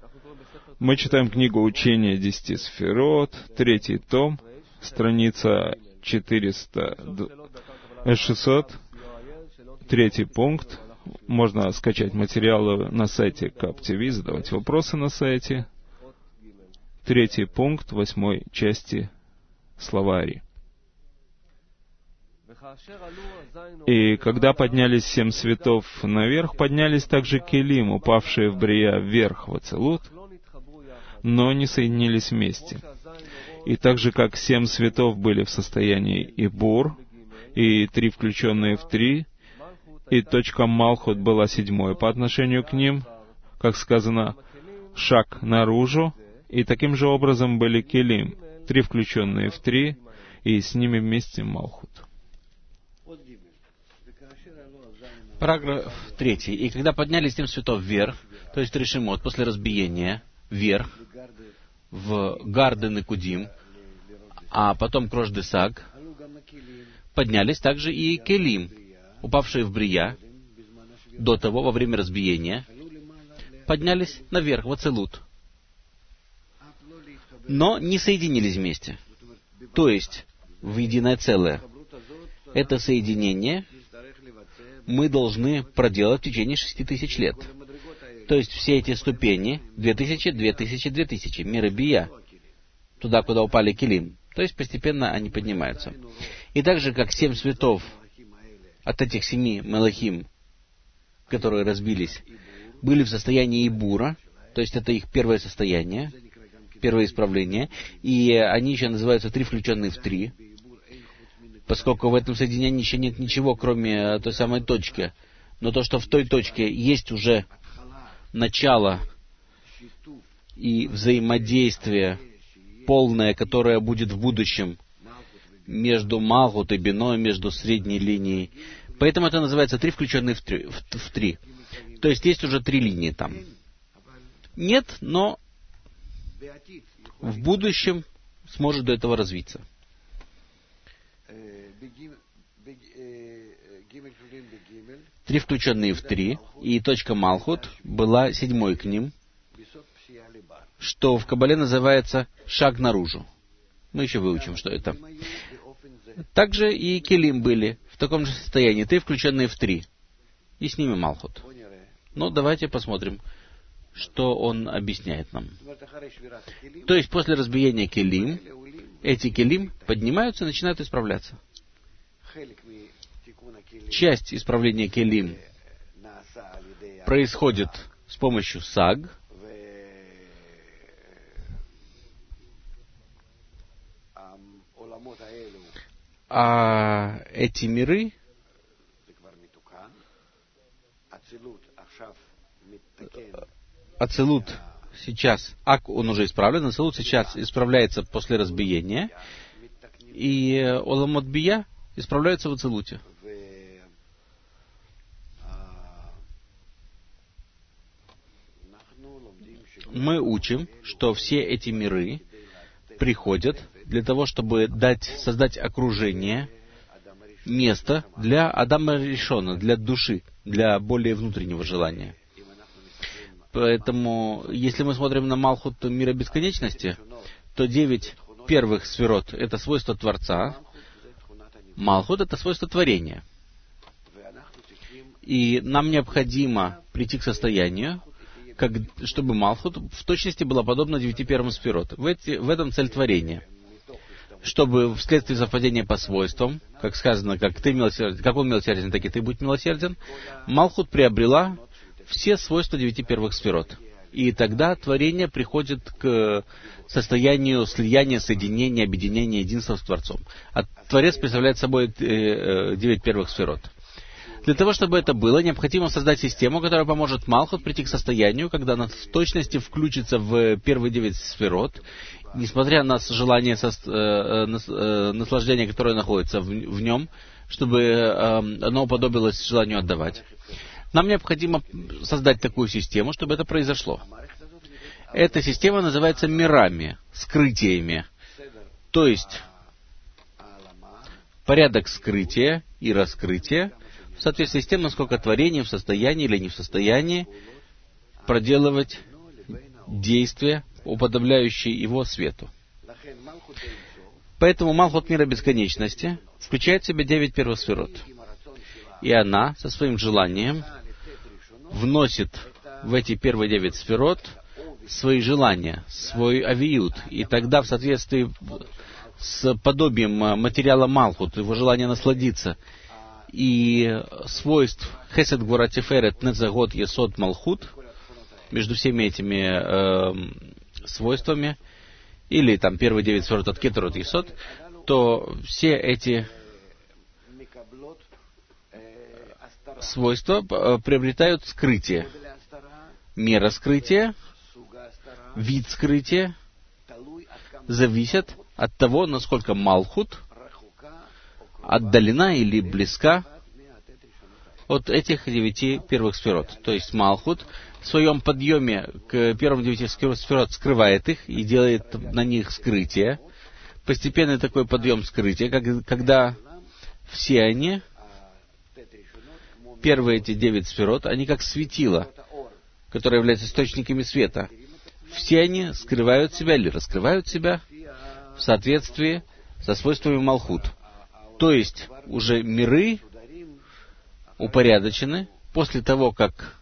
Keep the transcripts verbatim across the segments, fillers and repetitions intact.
Мы читаем книгу «Учение десяти сферот», третий том, страница четыреста шестьсот, третий пункт. Можно скачать материалы на сайте КапТВ, задавать вопросы на сайте. Третий пункт восьмой части словари. И когда поднялись семь светов наверх, поднялись также келим, упавшие в брия вверх в ацилут, но не соединились вместе. И так же, как семь светов были в состоянии ибур, и три включенные в три, и точка Малхут была седьмой по отношению к ним, как сказано, шаг наружу, и таким же образом были келим, три включенные в три, и с ними вместе Малхут. Параграф третий. И когда поднялись семь светов вверх, то есть решимот, после разбиения, вверх, в Гарден и Кудим, а потом Крош-Десаг, поднялись также и келим, упавшие в брия, до того, во время разбиения, поднялись наверх, в ацилут, но не соединились вместе, то есть в единое целое. Это соединение мы должны проделать в течение шести тысяч лет. То есть все эти ступени, две тысячи, две тысячи, две тысячи, мира бия, туда, куда упали келим. То есть постепенно они поднимаются. И так же, как семь светов от этих семи мелахим, которые разбились, были в состоянии ибура, то есть это их первое состояние, первое исправление, и они еще называются три включенные в три, поскольку в этом соединении еще нет ничего, кроме той самой точки. Но то, что в той точке есть уже начало и взаимодействие полное, которое будет в будущем между Малхут и Бино, между средней линией. Поэтому это называется три включенные в три. В, в три. То есть есть уже три линии там. Нет, но в будущем сможет до этого развиться. Три включенные в три, и точка Малхут была седьмой к ним, что в Кабале называется шаг наружу. Мы еще выучим, что это. Также и келим были в таком же состоянии, три включенные в три, и с ними Малхут. Но давайте посмотрим, что он объясняет нам. То есть после разбиения келим, эти келим поднимаются и начинают исправляться. Часть исправления келим происходит с помощью саг, а эти миры Ацилут сейчас, Ак, он уже исправлен, Ацилут сейчас исправляется после разбиения, и Оламот Бия исправляется в Ацилуте. Мы учим, что все эти миры приходят для того, чтобы дать, создать окружение, место для Адама Ришона, для души, для более внутреннего желания. Поэтому, если мы смотрим на Малхут мира бесконечности, то девять первых сферот — это свойство Творца, Малхут — это свойство творения. И нам необходимо прийти к состоянию, как, чтобы Малхут в точности была подобна девяти первым сферот. В, эти, в этом цель творения. Чтобы вследствие совпадения по свойствам, как сказано, как, ты милосерден, как он милосерден, так и ты будь милосерден, Малхут приобрела все свойства девяти первых сферот. И тогда творение приходит к состоянию слияния, соединения, объединения, единства с Творцом. А Творец представляет собой девять первых сферот. Для того, чтобы это было, необходимо создать систему, которая поможет Малхут прийти к состоянию, когда она в точности включится в первые девять сферот, несмотря на желание со, э, э, наслаждения, которое находится в, в нем, чтобы э, оно уподобилось желанию отдавать. Нам необходимо создать такую систему, чтобы это произошло. Эта система называется мирами, скрытиями. То есть порядок скрытия и раскрытия в соответствии с тем, насколько творение в состоянии или не в состоянии проделывать действия, уподобляющие его свету. Поэтому Малхут мира бесконечности включает в себя девять первых сферот. И она со своим желанием вносит в эти первые девять сферот свои желания, свой авиют. И тогда в соответствии с подобием материала Малхут, его желание насладиться, и свойств Хесед, Гвура, Тиферет, Нецагот, Есод, Малхут, между всеми этими э, свойствами, или там первые девять сферот от Кетерот, Есод, то все эти свойства приобретают скрытие. Мера скрытия, вид скрытия зависят от того, насколько Малхут отдалена или близка от этих девяти первых сферот. То есть Малхут в своем подъеме к первым девяти сферот скрывает их и делает на них скрытие. Постепенный такой подъем скрытия, когда все они, первые эти девять сферот, они как светило, которые являются источниками света. Все они скрывают себя или раскрывают себя в соответствии со свойствами Малхут. То есть уже миры упорядочены после того, как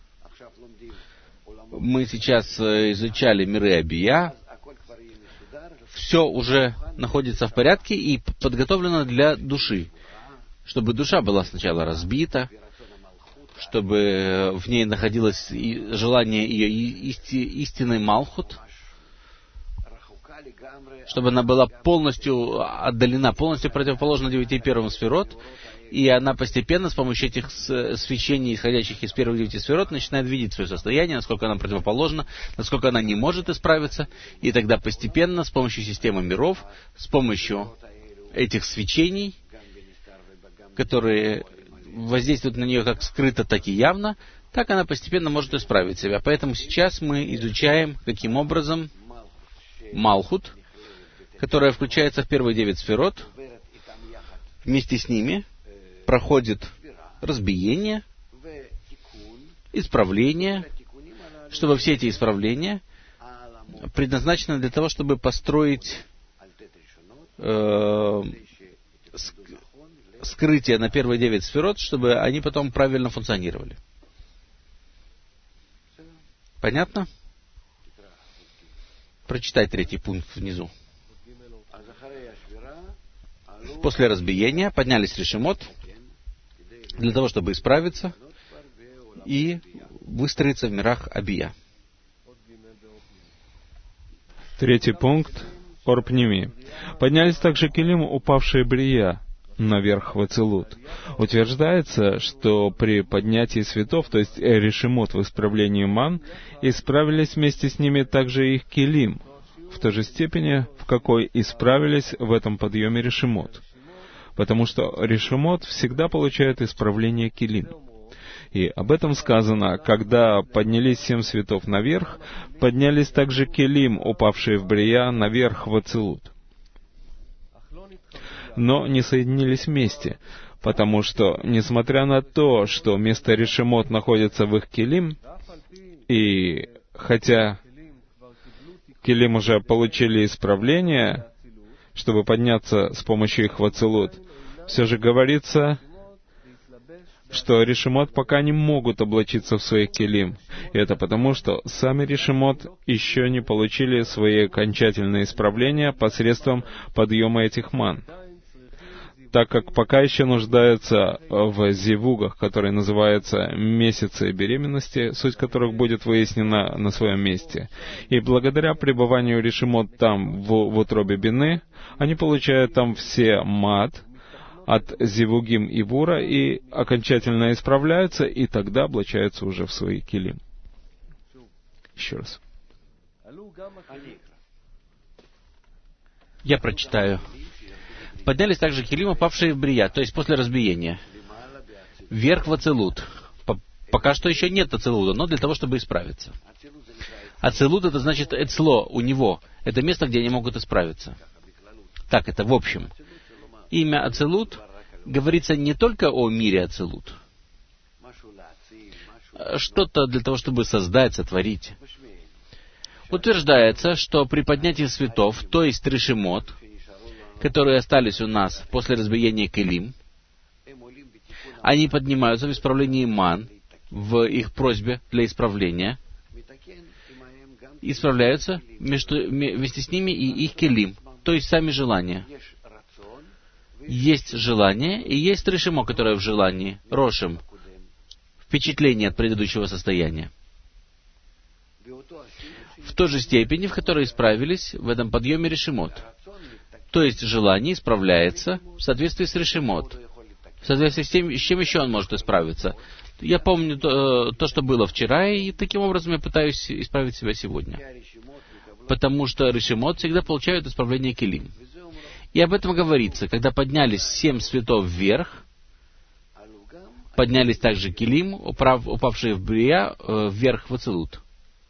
мы сейчас изучали миры Абия. Все уже находится в порядке и подготовлено для души, чтобы душа была сначала разбита, чтобы в ней находилось желание ее исти, истинной Малхут, чтобы она была полностью отдалена, полностью противоположна девяти первым сферот, и она постепенно с помощью этих свечений, исходящих из первых девяти сферот, начинает видеть свое состояние, насколько она противоположна, насколько она не может исправиться, и тогда постепенно с помощью системы миров, с помощью этих свечений, которые воздействуют на нее как скрыто, так и явно, так она постепенно может исправить себя. Поэтому сейчас мы изучаем, каким образом Малхут, которая включается в первые девять сферот, вместе с ними проходит разбиение, исправление, чтобы все эти исправления предназначены для того, чтобы построить э, скрытие на первые девять сферот, чтобы они потом правильно функционировали. Понятно? Прочитай третий пункт внизу. После разбиения поднялись решемот для того, чтобы исправиться и выстроиться в мирах Абия. Третий пункт. Орпними. Поднялись также келим, упавшие Брия, наверх в Ацилут. Утверждается, что при поднятии светов, то есть решемот в исправлении ман, исправились вместе с ними также их келим, в той же степени, в какой исправились в этом подъеме решемот. Потому что решемот всегда получает исправление келим. И об этом сказано: когда поднялись семь светов наверх, поднялись также келим, упавшие в Брия, наверх в Ацилут. Но не соединились вместе, потому что, несмотря на то, что место решемот находится в их келим, и хотя келим уже получили исправление, чтобы подняться с помощью их в Ацилут, все же говорится, что решемот пока не могут облачиться в своих келим. И это потому, что сами решемот еще не получили свои окончательные исправления посредством подъема этих ман, так как пока еще нуждаются в зивугах, которые называются месяцы беременности, суть которых будет выяснена на своем месте. И благодаря пребыванию решемот там, в, в утробе Бины, они получают там все мат от зивугим и бура и окончательно исправляются, и тогда облачаются уже в свои келим. Еще раз. Я прочитаю. Поднялись также келим, упавшие в Брия, то есть после разбиения, вверх в Ацилут. Пока что еще нет Ацилуда, но для того, чтобы исправиться. Ацилут — это значит эцло, у него. Это место, где они могут исправиться. Так, это в общем. Имя Ацилут говорится не только о мире Ацилут. Что-то для того, чтобы создать, сотворить. утверждается, что при поднятии светов, то есть решемот, которые остались у нас после разбиения келим, они поднимаются в исправлении ман, в их просьбе для исправления, исправляются между, вместе с ними и их келим, то есть сами желания. Есть желание и есть решемо, которое в желании, рошем, впечатление от предыдущего состояния. В той же степени, в которой исправились в этом подъеме решемот. То есть желание исправляется в соответствии с решемот. В соответствии с тем, с чем еще он может исправиться. Я помню то, то, что было вчера, и таким образом я пытаюсь исправить себя сегодня. Потому что решемот всегда получают исправление келим. И об этом говорится, когда поднялись семь светов вверх, поднялись также келим, упав, упавшие в брия, э, вверх в ацилут.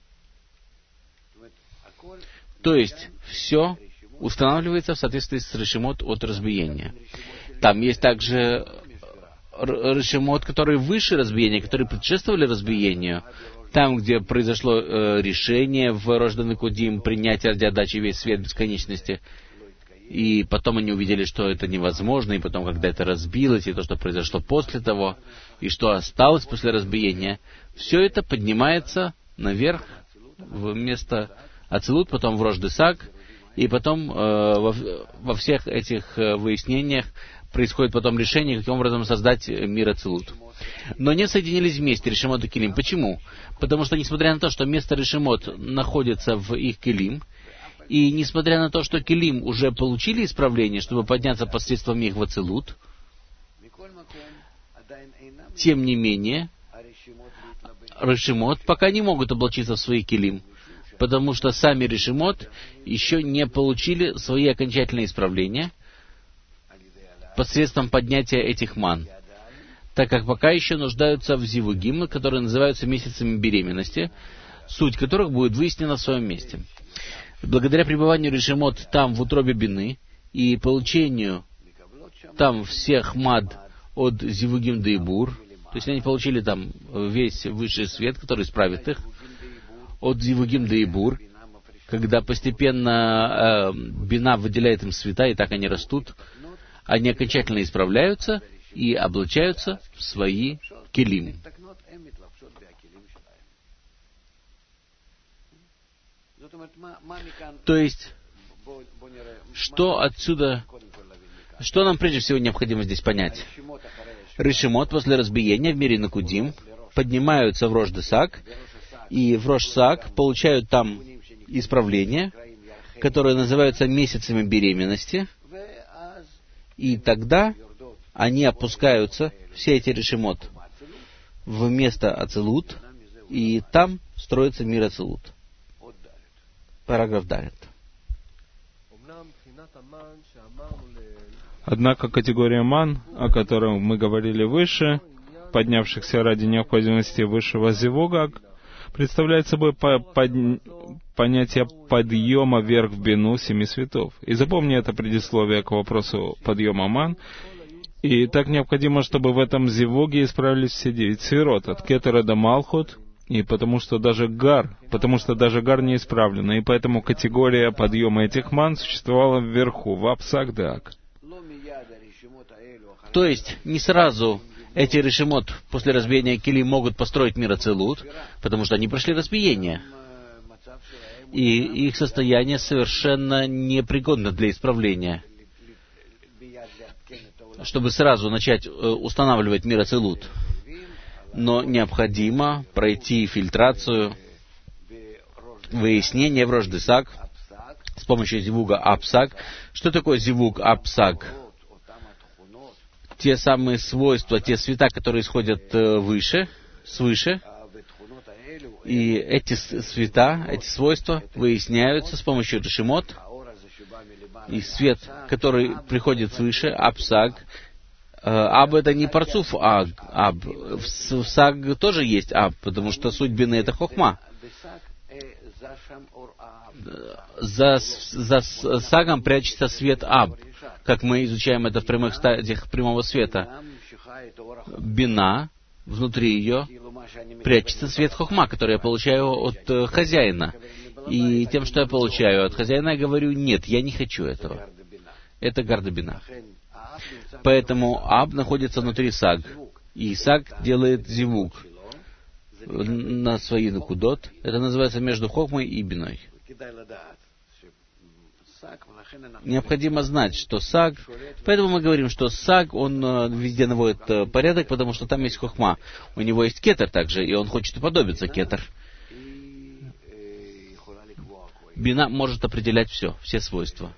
То есть, все устанавливается в соответствии с решемот от разбиения. Там есть также решемот, которые выше разбиения, которые предшествовали разбиению. Там, где произошло э, решение в Рожден Кудим принять ради отдачи весь свет бесконечности. И потом они увидели, что это невозможно, и потом, когда это разбилось, и то, что произошло после того, и что осталось после разбиения, все это поднимается наверх, в место Ацилут, потом в Рождесак, и потом э, во, во всех этих э, выяснениях происходит потом решение, каким образом создать мир Ацилут. Но не соединились вместе решемот и келим. Почему? Потому что, несмотря на то, что место решемот находится в их келим, и несмотря на то, что келим уже получили исправление, чтобы подняться посредством их в ацилут, тем не менее, решемот пока не могут облачиться в свои келим, потому что сами решемот еще не получили свои окончательные исправления посредством поднятия этих ман, так как пока еще нуждаются в зивугим, которые называются месяцами беременности, суть которых будет выяснена в своем месте. Благодаря пребыванию решемот там, в утробе бины, и получению там всех мад от зивугим дейбур, то есть они получили там весь высший свет, который исправит их, от зивугим дейбур, когда постепенно э, бина выделяет им света, и так они растут, они окончательно исправляются и облачаются в свои келим. То есть, что отсюда, что нам прежде всего необходимо здесь понять? Решемот после разбиения в мире Накудим поднимаются в Рождесак, и в Рожсак получают там исправления, которые называются месяцами беременности, и тогда они опускаются, все эти решемот, в место Ацилут, и там строится мир Ацилут. Параграф Далит. Однако категория ман, о которой мы говорили выше, поднявшихся ради необходимости высшего зивуга, представляет собой по, под, понятие подъема вверх в бину семи светов. И запомни это предисловие к вопросу подъема ман. И так необходимо, чтобы в этом зивуге исправились все девять сферот, от кетера до малхут, и потому что даже гар, потому что даже гар не исправлена, и поэтому категория подъема этих ман существовала вверху, в апсак-даг. То есть, не сразу эти решемот после разбиения кили могут построить мир Ацилут, потому что они прошли разбиение. И их состояние совершенно непригодно для исправления. Чтобы сразу начать э, устанавливать мир Ацилут. Но необходимо пройти фильтрацию, выяснение в Рождесак с помощью зивуга апсак. Что такое зивуг апсак? Те самые свойства, те света, которые исходят выше, свыше. И эти света, эти свойства выясняются с помощью решемот. И свет, который приходит свыше, апсак. Аб — это не парцуф аг, аб. В саг тоже есть аб, потому что суть бины — это хохма. За, за сагом прячется свет аб, как мы изучаем это в прямых стадиях прямого света. Бина, внутри ее прячется свет хохма, который я получаю от хозяина. И тем, что я получаю от хозяина, я говорю, нет, я не хочу этого. Это гардабина. Поэтому Аб находится внутри Саг. И Саг делает зивук на свои накудот. Это называется между Хохмой и Биной. Необходимо знать, что Саг... Поэтому мы говорим, что Саг, он везде наводит порядок, потому что там есть Хохма. У него есть кетер также, и он хочет уподобиться кетер. Бина может определять все, все свойства.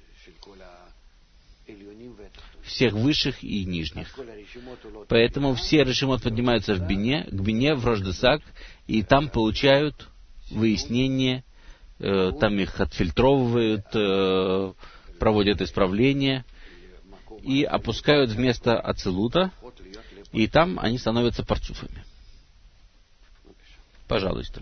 Всех высших и нижних. Поэтому все решимот поднимаются в бине, к бине, в Рождесак, и там получают выяснение, э, там их отфильтровывают, э, проводят исправление и опускают вместо ацилута, и там они становятся парцуфами. Пожалуйста.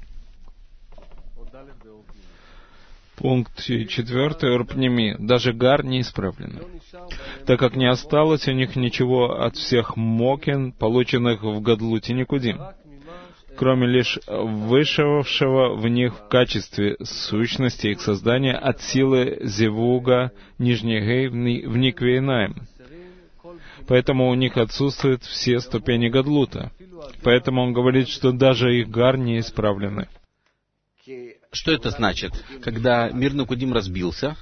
Пункт четвертый. Урпнеми. Даже гар не исправлена, так как не осталось у них ничего от всех мокен, полученных в Гадлуте Никудим, кроме лишь вышедшего в них в качестве сущности их создания от силы зевуга нижнегей в Никвейнаем. Поэтому у них отсутствуют все ступени Гадлута. Поэтому он говорит, что даже их гар не исправлены. Что это значит? Когда мир Никудим разбился,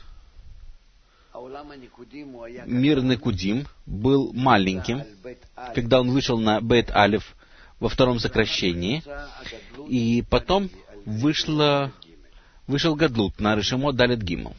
мир Никудим был маленьким, когда он вышел на Бейт Алеф во втором сокращении, и потом вышло, вышел Гадлут на Решимо Далет Гимл.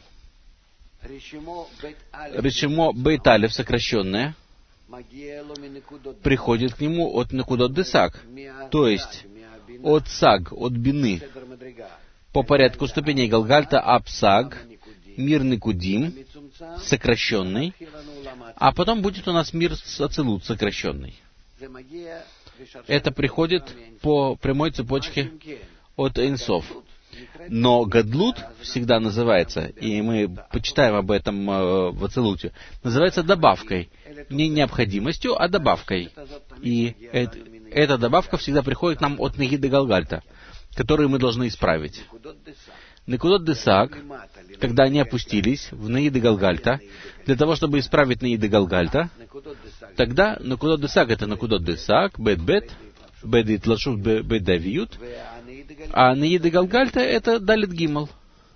Решимо Бейт Алеф сокращенное приходит к нему от Некудот Десак, то есть от Саг, от Бины, по порядку ступеней Галгальта, Абсаг, мир Никудим, сокращенный, а потом будет у нас мир Ацилут, сокращенный. Это приходит по прямой цепочке от Эйнсов. Но Гадлут всегда называется, и мы почитаем об этом э, в Ацилуте, называется добавкой. Не необходимостью, а добавкой. И э, эта добавка всегда приходит нам от Негиды Галгальта, которые мы должны исправить. Некудот Десак, когда они опустились в Наиды Галгальта, для того, чтобы исправить Наиды Галгальта, тогда Некудот Десак — это Некудот Десак, Бет-Бет, Бет Лашув, Бет-Давиют, а Наиды Галгальта — это Далит Гимл.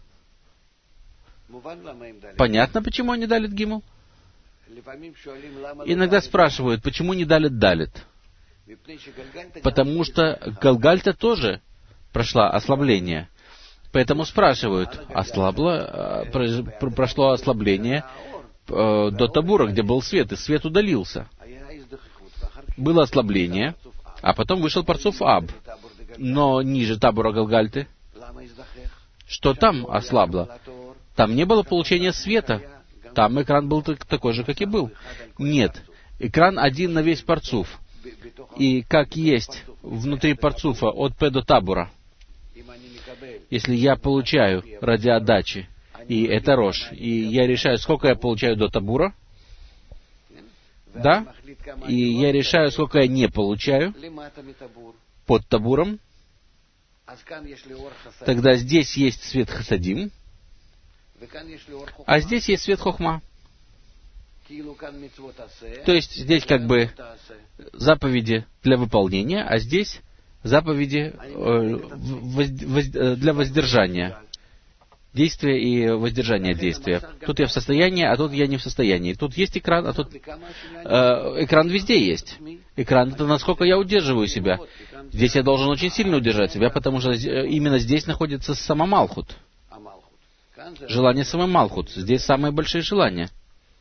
Понятно, почему они Далит Гимл? Иногда спрашивают, почему не Далит Далит? Потому что Галгальта тоже прошла ослабление. Поэтому спрашивают, ослабло, прошло ослабление э, до Табура, где был свет, и свет удалился. Было ослабление, а потом вышел Парцуф Аб. Но ниже Табура Галгальты, что там ослабло? Там не было получения света. Там экран был такой же, как и был. Нет, экран один на весь Парцуф. И как есть внутри Парцуфа от П до Табура, если я получаю ради отдачи, и это рожь, и я решаю, сколько я получаю до Табура, да, и я решаю, сколько я не получаю под Табуром, тогда здесь есть свет Хасадим, а здесь есть свет Хохма. То есть здесь как бы заповеди для выполнения, а здесь заповеди э, воз, воз, для воздержания. Действия и воздержания действия. Тут я в состоянии, а тут я не в состоянии. Тут есть экран, а тут... Э, экран везде есть. Экран — это насколько я удерживаю себя. Здесь я должен очень сильно удержать себя, потому что именно здесь находится сама Малхут. Желание самой Малхут. Здесь самые большие желания.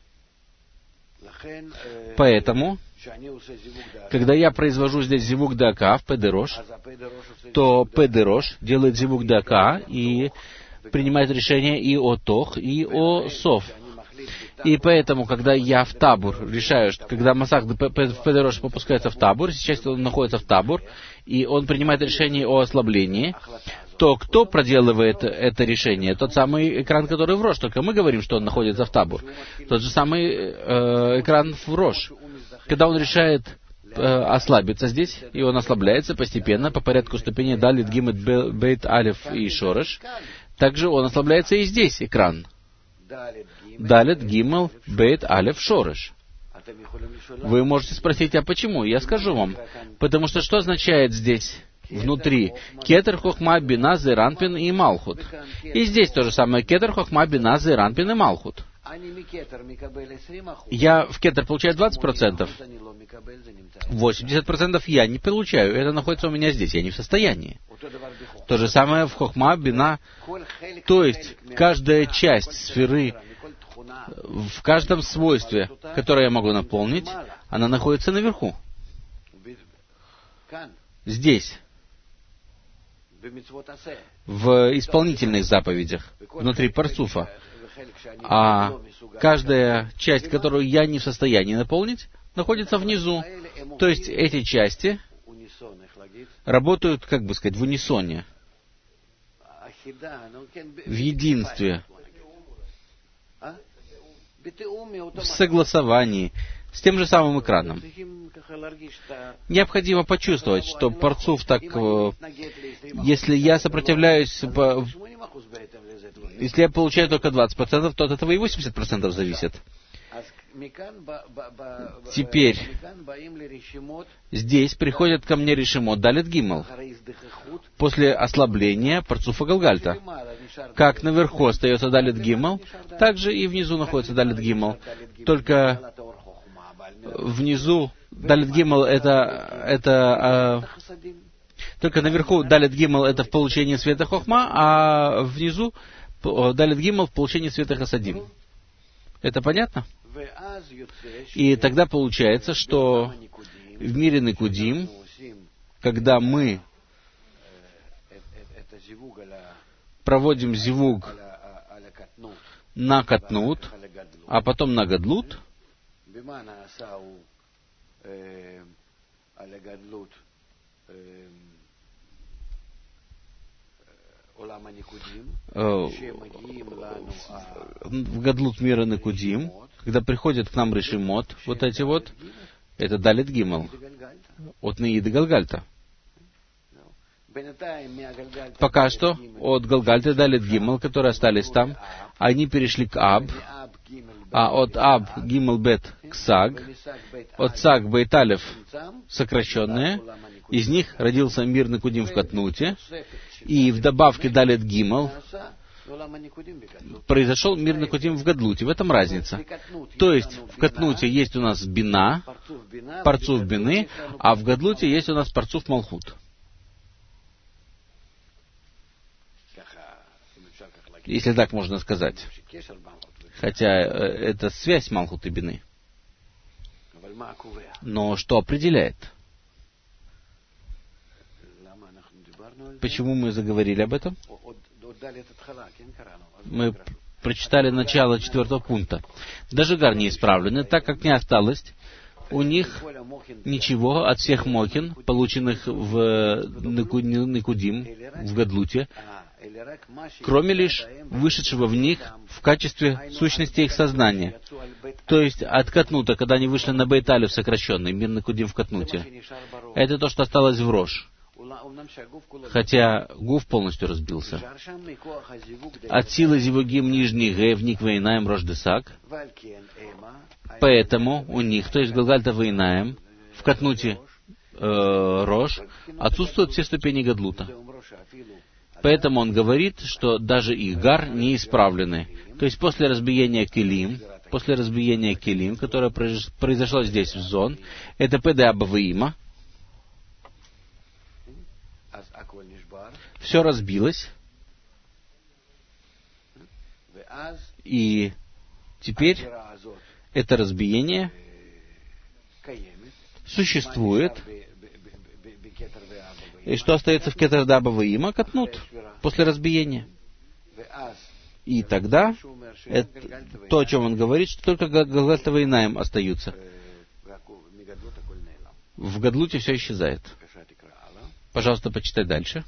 Поэтому, когда я произвожу здесь зивук дака в Педерош, то Педерош делает зивук дака и принимает решение и о Тох, и о Сов. И поэтому, когда я в Табур решаю, что когда Масах в Педерош попускается в Табур, сейчас он находится в Табур, и он принимает решение о ослаблении, то кто проделывает это решение? Тот самый экран, который в Рош. Только мы говорим, что он находится в Табур. Тот же самый э, экран в Рош. Когда он решает э, ослабится здесь, и он ослабляется постепенно по порядку ступеней Далит, Гимет, Бейт, Алиф и Шореш. Также он ослабляется и здесь, экран. Далит, Гимел, Бейт, Алиф, Шореш. Вы можете спросить, а почему? Я скажу вам. Потому что что означает здесь, внутри? Кетер, Хохма, Бина, Зеранпин и Малхут. И здесь то же самое. Кетер, Хохма, Бина, Зеранпин и Малхут. Я в кетер получаю двадцать процентов. восемьдесят процентов я не получаю. Это находится у меня здесь. Я не в состоянии. То же самое в Хохма, Бина. То есть, каждая часть сферы, в каждом свойстве, которое я могу наполнить, она находится наверху. Здесь. В исполнительных заповедях, внутри парцуфа. А каждая часть, которую я не в состоянии наполнить, находится внизу. То есть эти части работают, как бы сказать, в унисоне, в единстве, в согласовании с тем же самым экраном. Необходимо почувствовать, что парцуф так... Если я сопротивляюсь... Если я получаю только двадцать процентов, то от этого и восемьдесят процентов зависит. Теперь здесь приходят ко мне решимот Далит Гимел после ослабления парцуфа Галгальта. Как наверху остается Далит Гимел, так же и внизу находится Далит Гимел. Только внизу Далит Гимел это... это а, только наверху Далит Гимел это в получении света Хохма, а внизу Далит Гимел в получении света Хасадим. Это понятно? И тогда получается, что в мире Никудим, когда мы проводим зивуг на катнут, а потом на гадлут, в гадлут мира Никудим, когда приходят к нам решимот, вот эти вот, это Далит Гимел, от Неи до Галгальта. Пока что от Галгальта Далит Гимел, которые остались там, они перешли к Аб, а от Аб Гимел Бет к Саг, от Саг Бейт Алеф сокращенные, из них родился мир Никудим в Катнуте, и в добавке Далит Гимел произошел мир Никудим в Гадлуте. В этом разница. То есть, в Катнуте есть у нас Бина, парцуф Бины, а в Гадлуте есть у нас парцуф Малхут. Если так можно сказать. Хотя это связь Малхут и Бины. Но что определяет? Почему мы заговорили об этом? Мы прочитали начало четвертого пункта. Даже гар не исправлены, так как не осталось у них ничего от всех мокин, полученных в Никудим, в Гадлуте, кроме лишь вышедшего в них в качестве сущности их сознания. То есть от Катнута, когда они вышли на Бейт Алеф сокращенный, мир Никудим в Катнуте. Это то, что осталось в Рош. Хотя Гуф полностью разбился. От силы Зивугим нижний Г в Ник Вейнаем Рош Десак. Поэтому у них, то есть Галгальта Вейнаем, в Катнуте э, Рош, отсутствуют все ступени Гадлута. Поэтому он говорит, что даже их гар не исправлены. То есть после разбиения Келим, после разбиения Келим, которое произошло здесь в Зон, это Педеаба Ваима, все разбилось, и теперь это разбиение существует. И что остается в Кетер Даба Ваима? Катнут, после разбиения. И тогда, это, то, о чем он говорит, что только Галгальта Вейнаем остаются. В Гадлуте все исчезает. Пожалуйста, почитай дальше.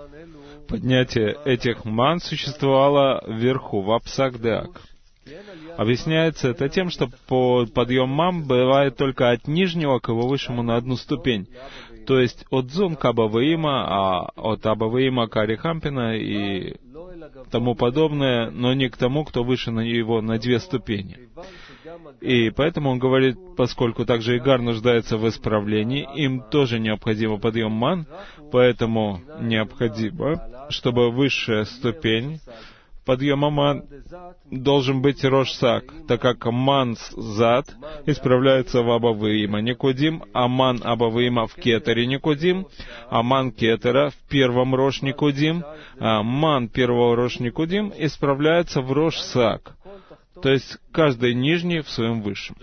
Поднятие этих ман существовало вверху, в Апсагдеак. Объясняется это тем, что подъем мам бывает только от нижнего к его высшему на одну ступень. То есть от Зун к Абаваима, а от Абаваима к Арихампина и тому подобное, но не к тому, кто выше на его на две ступени. И поэтому он говорит, поскольку также Игар нуждается в исправлении, им тоже необходимо подъем ман, поэтому необходимо, чтобы высшая ступень подъема ман должен быть Рош-Сак, так как ман зад исправляется в Абаваима Никудим, а ман Абаваима в Кетере Никудим, а ман Кетера в первом Рош Никудим, а ман первого Рош Никудим исправляется в Рош-Сак. То есть каждый нижний в своем высшем.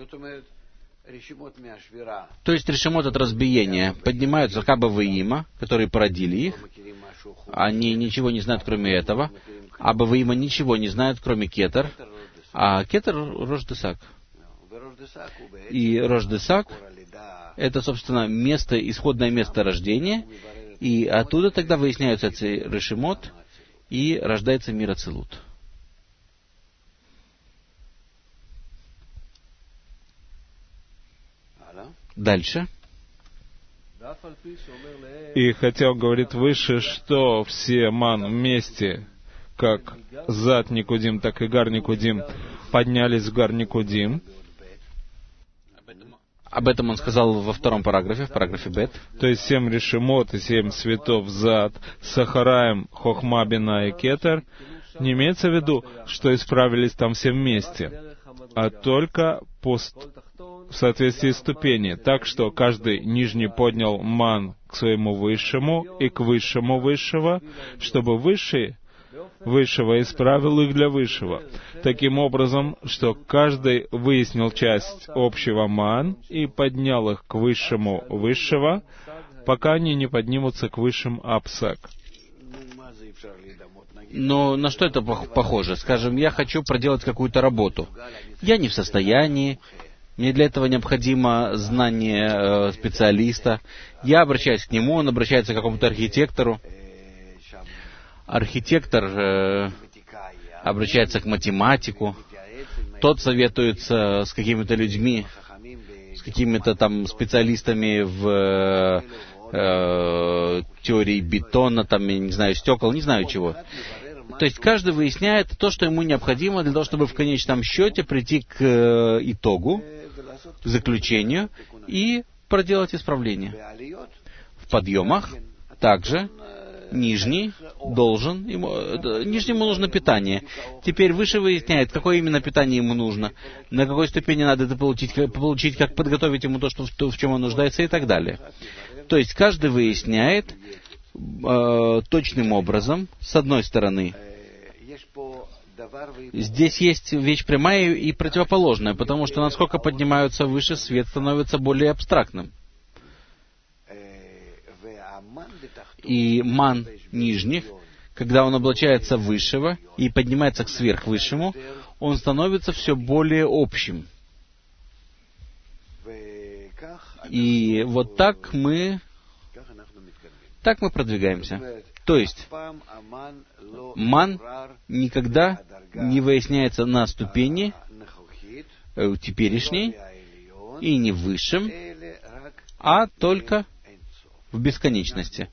То есть решимот от разбиения поднимаются к Абаваима, которые породили их. Они ничего не знают, кроме этого. Абаваима ничего не знают, кроме Кетер. А Кетер — Рош-Десак. И Рош-Десак — это, собственно, место, исходное место рождения. И оттуда тогда выясняются эти решимот, и рождается мир Ацилут. Дальше. И хотя он говорит выше, что все ман вместе, как зад Никудим, так и Гар Никудим, поднялись в Гар Никудим. Об этом он сказал во втором параграфе, в параграфе Бет. То есть семь решимот и семь цветов зад, Сахараем, Хохма, Бина и Кетер. Не имеется в виду, что исправились там все вместе, а только по в соответствии ступени, так что каждый нижний поднял ман к своему высшему и к высшему высшего, чтобы высший высшего исправил их для высшего. Таким образом, что каждый выяснил часть общего ман и поднял их к высшему высшего, пока они не поднимутся к высшим апсак. Но на что это похоже? Скажем, я хочу проделать какую-то работу. Я не в состоянии, мне для этого необходимо знание э, специалиста. Я обращаюсь к нему, он обращается к какому-то архитектору. Архитектор э, обращается к математику. Тот советуется с какими-то людьми, с какими-то там специалистами в э, теории бетона, там, я не знаю, стекол, не знаю чего. То есть каждый выясняет то, что ему необходимо для того, чтобы в конечном счете прийти к э, итогу, к заключению и проделать исправление. В подъемах также нижний должен, ему, нижнему нужно питание. Теперь выше выясняет, какое именно питание ему нужно, на какой ступени надо это получить, получить, как подготовить ему то, что, то, в чем он нуждается и так далее. То есть каждый выясняет э, точным образом, с одной стороны, здесь есть вещь прямая и противоположная, потому что насколько поднимаются выше, свет становится более абстрактным. И ман нижних, когда он облачается в высшего и поднимается к сверхвысшему, он становится все более общим. И вот так мы, так мы продвигаемся. То есть, ман никогда не выясняется на ступени э, теперешней и не в высшем, а только в бесконечности.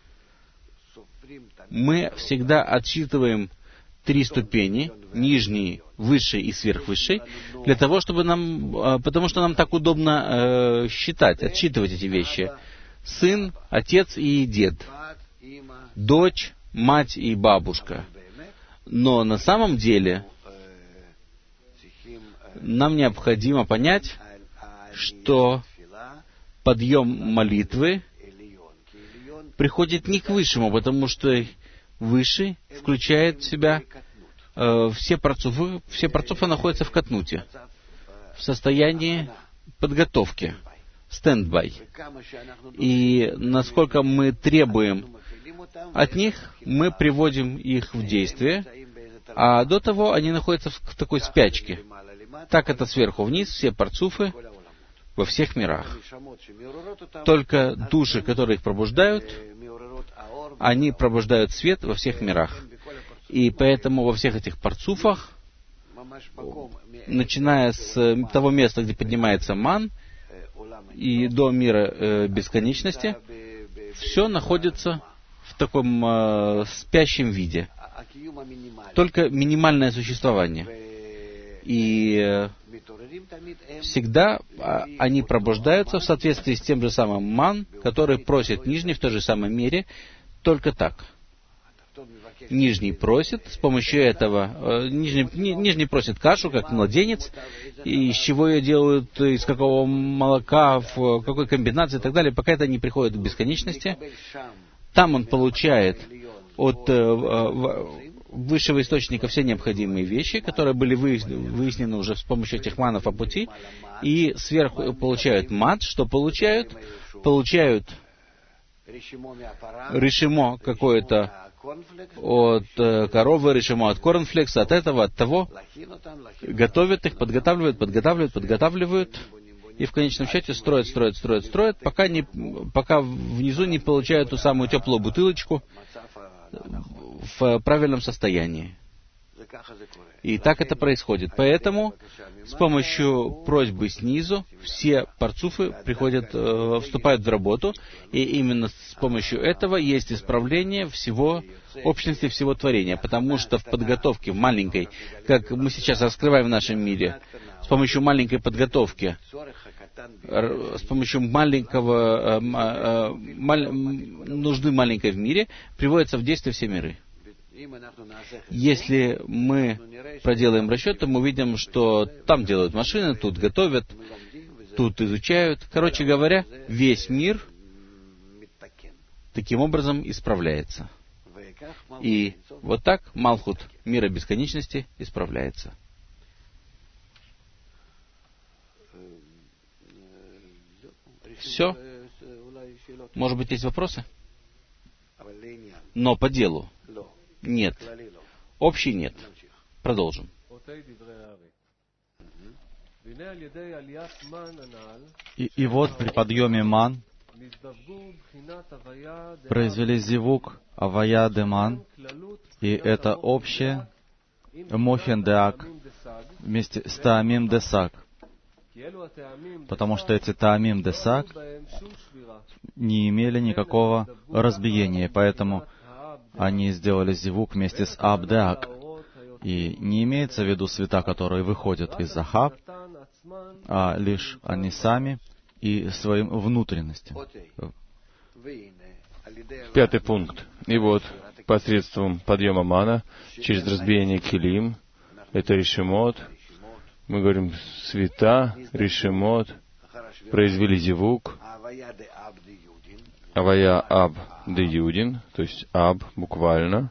Мы всегда отсчитываем три ступени, нижний, высший и сверхвысший, для того, чтобы нам, потому что нам так удобно э, считать, отсчитывать эти вещи. Сын, отец и дед, дочь, мать и бабушка. Но на самом деле нам необходимо понять, что подъем молитвы приходит не к высшему, потому что высший включает в себя э, все парцуфы, все парцуфы находятся в катнуте, в состоянии подготовки, стендбай. И насколько мы требуем от них, мы приводим их в действие, а до того они находятся в такой спячке. Так это сверху вниз, все парцуфы во всех мирах. Только души, которые их пробуждают, они пробуждают свет во всех мирах. И поэтому во всех этих парцуфах начиная с того места, где поднимается ман, и до мира э, бесконечности, все находится в таком э, спящем виде. Только минимальное существование. И э, всегда э, они пробуждаются в соответствии с тем же самым ман, который просит нижний в той же самой мере, только так. Нижний просит, с помощью этого, э, нижний, ни, нижний просит кашу, как младенец, и из чего ее делают, из какого молока, в какой комбинации и так далее, пока это не приходит к бесконечности. Там он получает от э, высшего источника все необходимые вещи, которые были выяснены, выяснены уже с помощью этих манов по пути, и сверху получают мат, что получают? Получают решимо какое-то от э, коровы, решимо от корнфлекса, от этого, от того, готовят их, подготавливают, подготавливают, подготавливают, и в конечном счете строят, строят, строят, строят, пока, не, пока внизу не получают ту самую теплую бутылочку в правильном состоянии. И так это происходит. Поэтому с помощью просьбы снизу все парцуфы приходят, э, вступают в работу, и именно с помощью этого есть исправление всего общности, всего творения. Потому что в подготовке, в маленькой, как мы сейчас раскрываем в нашем мире, с помощью маленькой подготовки, с помощью маленького, э, э, маль, нужды маленькой в мире, приводятся в действие все миры. Если мы проделаем расчет, то мы увидим, что там делают машины, тут готовят, тут изучают. Короче говоря, весь мир таким образом исправляется. И вот так Малхут мира бесконечности исправляется. Все? Может быть, есть вопросы? Но по делу. Нет. Общий нет. Продолжим. И, и вот при подъеме ман произвели зивук авая де ман, и это общее мохен де ак вместе с таамим де саг. Потому что эти таамим де саг не имели никакого разбиения, поэтому они сделали зивук вместе с Абдеак. И не имеется в виду света, которые выходят из Ахаб, а лишь они сами и своим внутренностям. Пятый пункт. И вот, посредством подъема мана, через разбиение килим, это решимот, мы говорим света, решимот, произвели зивук, авая аб де юдин, то есть аб буквально.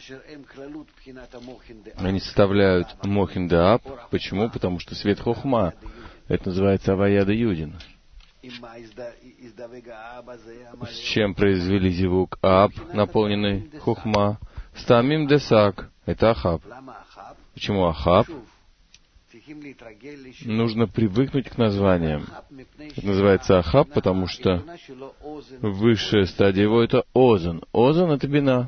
Они составляют мохин де аб. Почему? Потому что свет хохма. Это называется авая де юдин. С чем произвели зивук аб, наполненный хохма? С таамим де саг. Это ахаб. Почему ахаб? Нужно привыкнуть к названиям. Это называется ахаб, потому что высшая стадия его — это озон. Озон — это бина.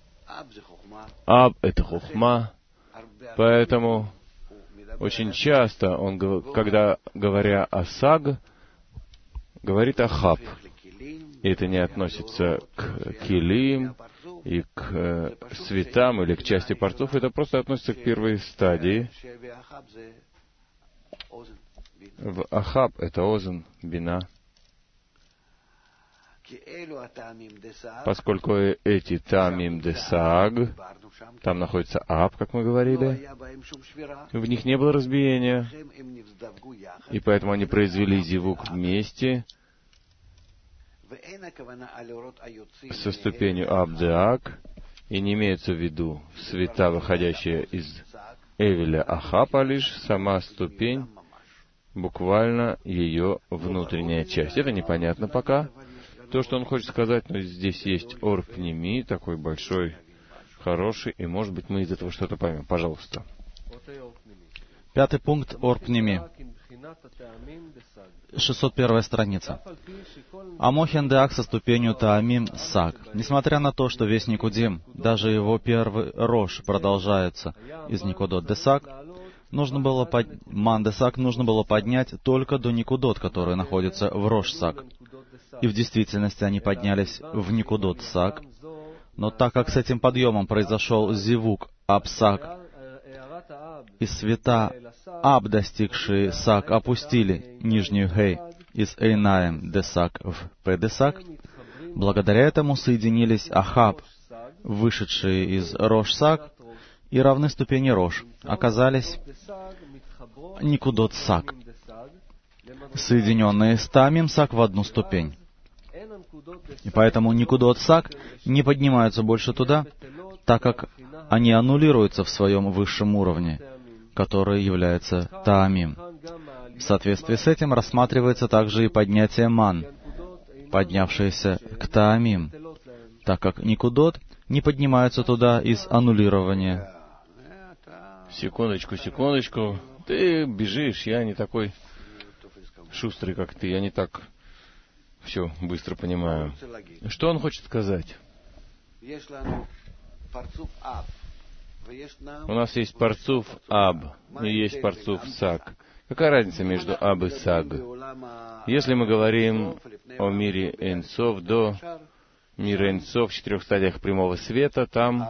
Аб — это хохма. Поэтому очень часто он, когда говоря о саг, говорит ахаб. И это не относится к килим и к светам или к части портов. Это просто относится к первой стадии. В ахаб это озон, бина. Поскольку эти таамим де саг, там находится аб, как мы говорили, в них не было разбиения, и поэтому они произвели зивук вместе со ступенью абдеак, и не имеется в виду света, выходящие из Эвеля Ахаб, а лишь сама ступень, буквально ее внутренняя часть. Это непонятно пока. То, что он хочет сказать, но здесь есть ор пними, такой большой, хороший, и, может быть, мы из этого что-то поймем. Пожалуйста. Пятый пункт ор пними. шестьсот первая страница. Амохен деак со ступенью таамим саг. Несмотря на то, что весь Никудим, даже его первый рош продолжается из Никудот де саг, нужно было под... Ман-де-Сак нужно было поднять только до Никудот, который находится в Рош-Сак. И в действительности они поднялись в Никудот-Сак. Но так как с этим подъемом произошел зивук Аб-Сак, и света Аб, достигшие Сак, опустили нижнюю Хей из Эйнаем Де-Сак в Пэ-Де-Сак, благодаря этому соединились Ахаб, вышедшие из Рош-Сак, и равны ступени Рош, оказались Никудот-Сак, соединенные с Таамим-Сак в одну ступень. И поэтому Никудот-Сак не поднимаются больше туда, так как они аннулируются в своем высшем уровне, который является Таамим. В соответствии с этим рассматривается также и поднятие Ман, поднявшееся к Таамим, так как Никудот не поднимаются туда из аннулирования. Секундочку, секундочку. Ты бежишь, я не такой шустрый, как ты. Я не так все быстро понимаю. Что он хочет сказать? У нас есть парцуф Аб и есть парцуф Сак. Какая разница между Аб и Саг? Если мы говорим о мире Эйнсов до мира Эйнсов в четырех стадиях прямого света, там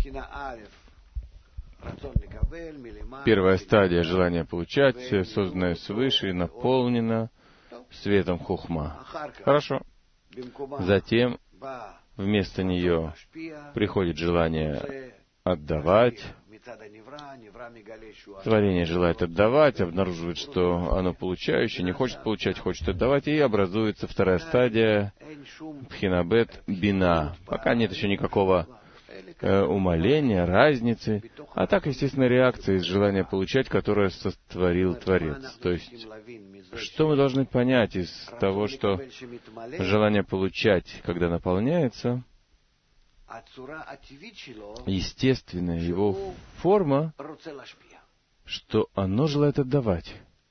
первая стадия — желание получать, созданное свыше и наполнена светом хухма. Хорошо. Затем вместо нее приходит желание отдавать. Творение желает отдавать, обнаруживает, что оно получающее, не хочет получать, хочет отдавать, и образуется вторая стадия Пхинабет Бина. Пока нет еще никакого э, умаления, разницы, а так, естественно, реакция из желания получать, которое сотворил Творец. То есть, что мы должны понять из того, что желание получать, когда наполняется, естественная его форма, что оно желает отдавать.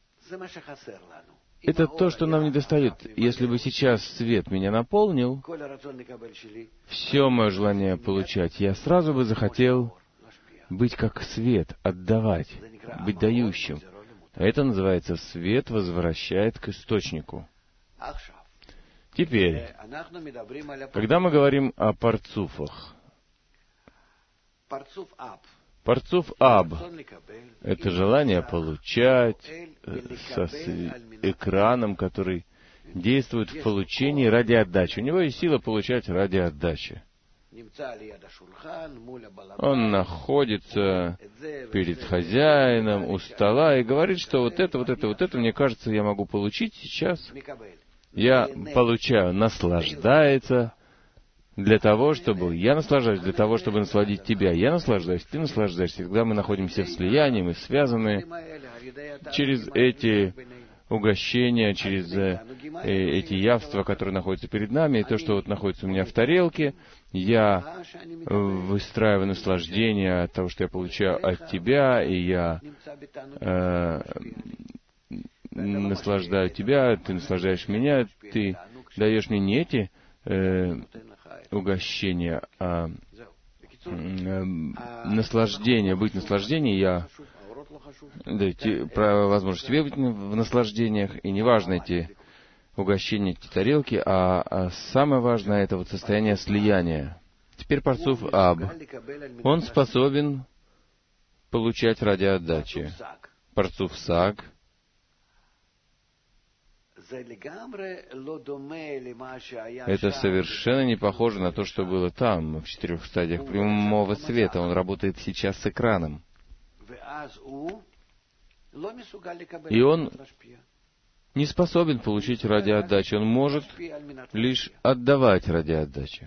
Это то, что нам недостает. Если бы сейчас свет меня наполнил, все мое желание получать, я сразу бы захотел быть как свет, отдавать, быть дающим. Это называется «свет возвращает к источнику». Теперь, когда мы говорим о парцуфах, парцуф Аб — это желание получать со экраном, который действует в получении ради отдачи. У него есть сила получать ради отдачи. Он находится перед хозяином у стола и говорит, что вот это, вот это, вот это, мне кажется, я могу получить сейчас. Я получаю, наслаждается для того, чтобы... Я наслаждаюсь для того, чтобы насладить тебя. Я наслаждаюсь, ты наслаждаешься. Когда мы находимся в слиянии, мы связаны через эти угощения, через э, эти явства, которые находятся перед нами, и то, что вот находится у меня в тарелке, я выстраиваю наслаждение от того, что я получаю от тебя, и я... Э, наслаждаю тебя, ты наслаждаешь меня, ты даешь мне не эти э, угощения, а э, наслаждение, быть в наслаждении, я даю те, про возможность тебе быть в наслаждениях, и не важно эти угощения, эти тарелки, а, а самое важное — это вот состояние слияния. Теперь парцуф Аб. Он способен получать ради отдачи. Парцуф Саг. Это совершенно не похоже на то, что было там, в четырех стадиях прямого света. Он работает сейчас с экраном. И он не способен получить ради отдачи. Он может лишь отдавать ради отдачи.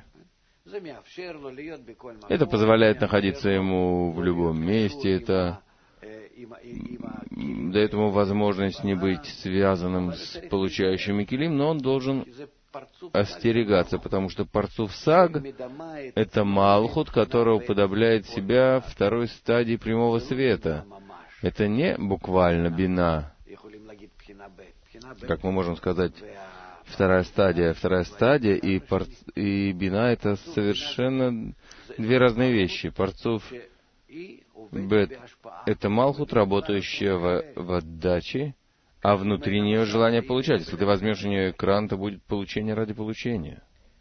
Это позволяет находиться ему в любом месте. Это дает ему возможность не быть связанным с получающим килим, но он должен остерегаться, потому что парцуф Саг — это Малхут, который уподобляет себя второй стадии прямого света. Это не буквально бина, как мы можем сказать, вторая стадия. Вторая стадия и, парц... и бина — это совершенно две разные вещи. Парцуф Бет — это Малхут, работающая в, в отдаче, а внутри нее желание получать. Если ты возьмешь у нее экран, то будет получение ради получения.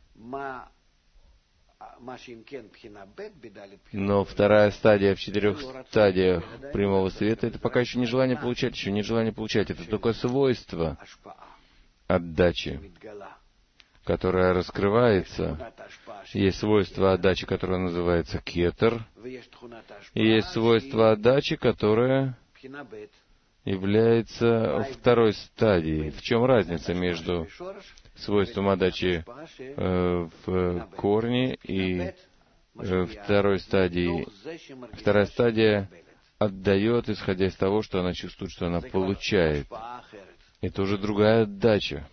Но вторая стадия в четырех стадиях прямого света — это пока еще не желание получать, еще не желание получать. Это только свойство отдачи, которое раскрывается. Есть свойство отдачи, которое называется кетер, и есть свойство отдачи, которое является второй стадией. В чем разница между свойством отдачи э, в корне и э, второй стадией? Вторая стадия отдает, исходя из того, что она чувствует, что она получает. Это уже другая отдача.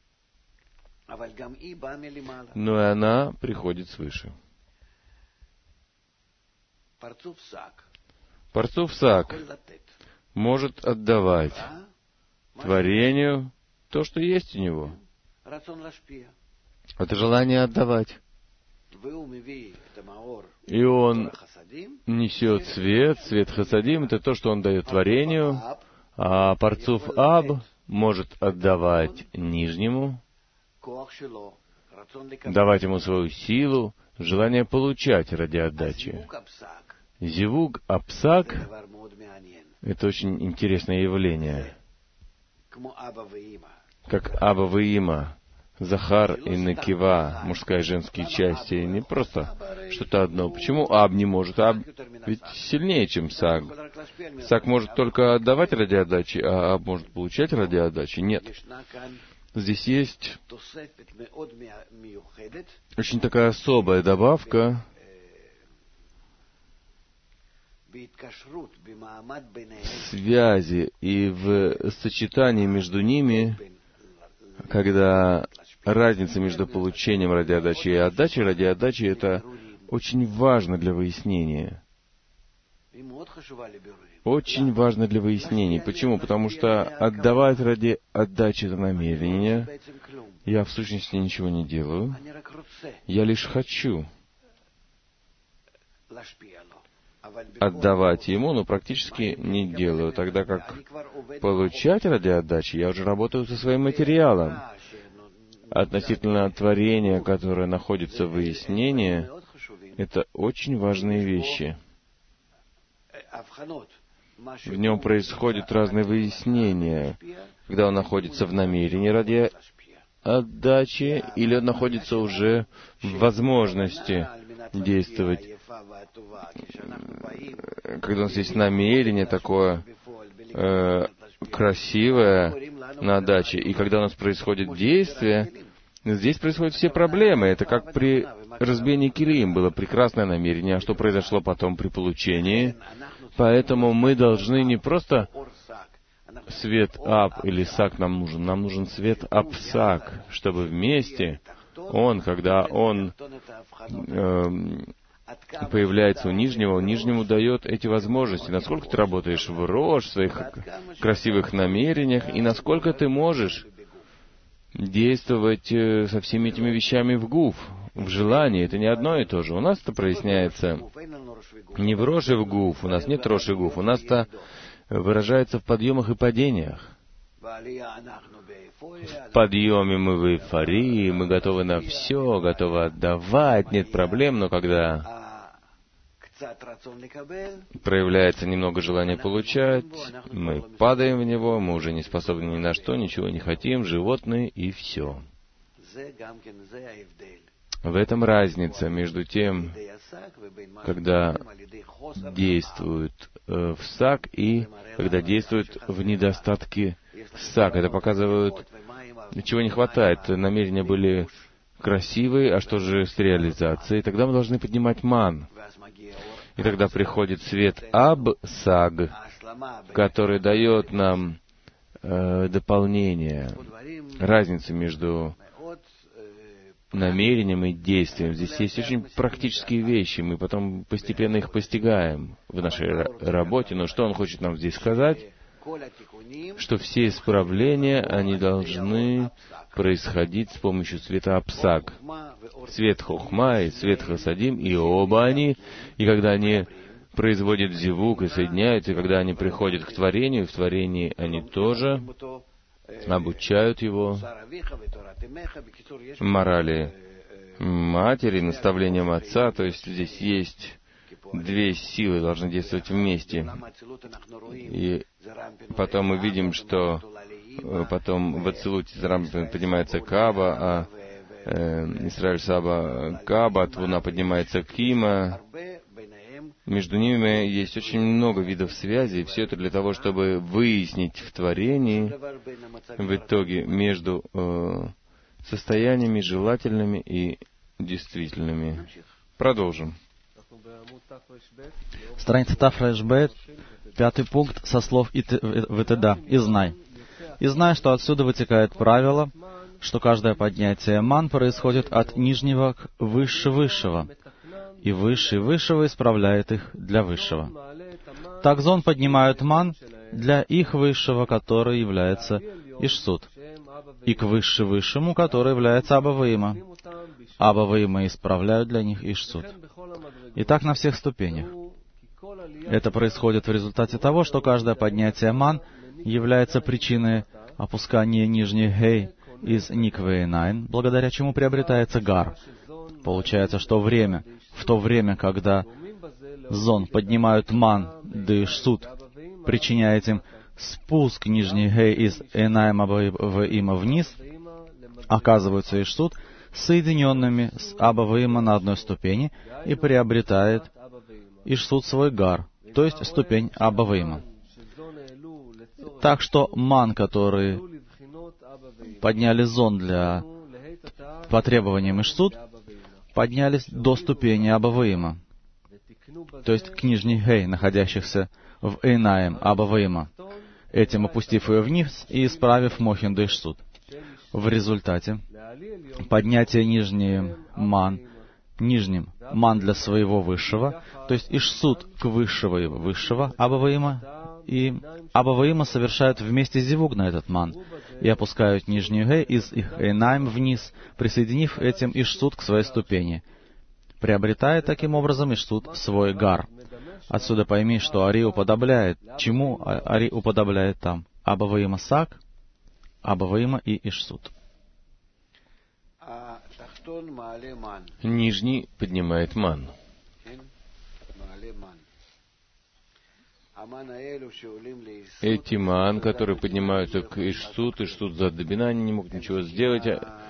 Но и она приходит свыше. Парцуф Сак может отдавать творению то, что есть у него. Это желание отдавать. И он несет свет, свет хасадим, это то, что он дает творению, а Парцуф Аб может отдавать нижнему, давать ему свою силу, желание получать ради отдачи. Зивуг Апсак — это очень интересное явление. Как Аба и Има, Захар и Накива, мужская и женские части, не просто что-то одно. Почему Аб не может? Аб ведь сильнее, чем Сак. Сак может только отдавать ради отдачи, а Аб может получать ради отдачи. Нет. Здесь есть очень такая особая добавка в связи и в сочетании между ними, когда разница между получением ради отдачи и отдачей ради отдачи — это очень важно для выяснения. Очень важно для выяснений. Почему? Потому что отдавать ради отдачи — это намерение. Я в сущности ничего не делаю. Я лишь хочу отдавать ему, но практически не делаю. Тогда как получать ради отдачи, я уже работаю со своим материалом. Относительно творения, которое находится в выяснении, это очень важные вещи. В нем происходят разные выяснения, когда он находится в намерении ради отдачи, или он находится уже в возможности действовать. Когда у нас есть намерение такое э, красивое на отдаче, и когда у нас происходит действие, здесь происходят все проблемы. Это как при разбиении килим было прекрасное намерение, а что произошло потом при получении? Поэтому мы должны не просто свет Аб или Сак нам нужен, нам нужен свет Апсак, чтобы вместе он, когда он э, появляется у нижнего, нижнему дает эти возможности. Насколько ты работаешь в Рош, в своих красивых намерениях, и насколько ты можешь действовать со всеми этими вещами в Гуф, в желании. Это не одно и то же. У нас это проясняется не в Рош и в Гуф. У нас нет Рош и Гуф. У нас это выражается в подъемах и падениях. В подъеме мы в эйфории, мы готовы на все, готовы отдавать, нет проблем, но когда проявляется немного желания получать, мы падаем в него, мы уже не способны ни на что, ничего не хотим, животные и все. В этом разница между тем, когда действует э, в Сак, и когда действует в недостатке Сак. Это показывает, чего не хватает. Намерения были красивые, а что же с реализацией? Тогда мы должны поднимать ман. И тогда приходит свет Аб-Саг, который дает нам э, дополнение, разницу между намерением и действием. Здесь есть очень практические вещи, мы потом постепенно их постигаем в нашей работе. Но что он хочет нам здесь сказать? Что все исправления, они должны происходить с помощью света Апсак. Свет Хохма и свет Хасадим, и оба они, и когда они производит зивук и соединяются, и когда они приходят к творению, в творении они тоже обучают его морали матери, наставлениям отца, то есть здесь есть две силы, должны действовать вместе. И потом мы видим, что потом в Ацилуте поднимается Каба, а э, Исраиль Саба Каба, от Луна поднимается Кима. Между ними есть очень много видов связи, и все это для того, чтобы выяснить в творении, в итоге, между э, состояниями желательными и действительными. Продолжим. Страница Тафрэшбет, пятый пункт со слов ВТД. «И знай». «И знай, что отсюда вытекает правило, что каждое поднятие ман происходит от нижнего к выше-высшего, и высший высшего исправляет их для высшего. Так зон поднимают ман для их высшего, который является Ишсут, и к выше-высшему, который является Абаваима. Абаваима исправляют для них Ишсут. И так на всех ступенях. Это происходит в результате того, что каждое поднятие ман является причиной опускания нижних гей из Никвейнайн, благодаря чему приобретается гар. Получается, что время, в то время, когда зон поднимают ман, да Ишсут, причиняет им спуск нижних гей из Эйнаем Абаваима вниз, оказываются Ишсут соединенными с Абаваима на одной ступени и приобретает Ишсут свой гар, то есть ступень Абаваима. Так что ман, который подняли зон для по требованиям Ишсут, поднялись до ступени Абаваима, то есть к нижней гей, находящихся в Эйнаем Абаваима, этим опустив ее вниз и исправив Мохин до Ишсут. В результате поднятие нижним ман, нижним ман для своего высшего, то есть Ишсут к высшего и высшего Абаваима, и Абаваима совершают вместе зивуг на этот ман и опускают нижнюю гей из их Эйнаим вниз, присоединив этим Ишсут к своей ступени, приобретая таким образом Ишсут свой гар. Отсюда пойми, что Ари уподобляет. Чему Ари уподобляет там? Абаваима Сак, Абаваима и Ишсут. Нижний поднимает ман. Эти ман, которые поднимаются к Ишсут, Ишсут за Дабина, они не могут ничего сделать.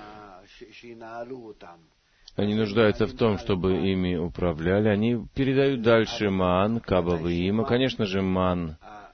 Они нуждаются в том, чтобы ими управляли. Они передают дальше ман, Кабаваима. Конечно же, ман,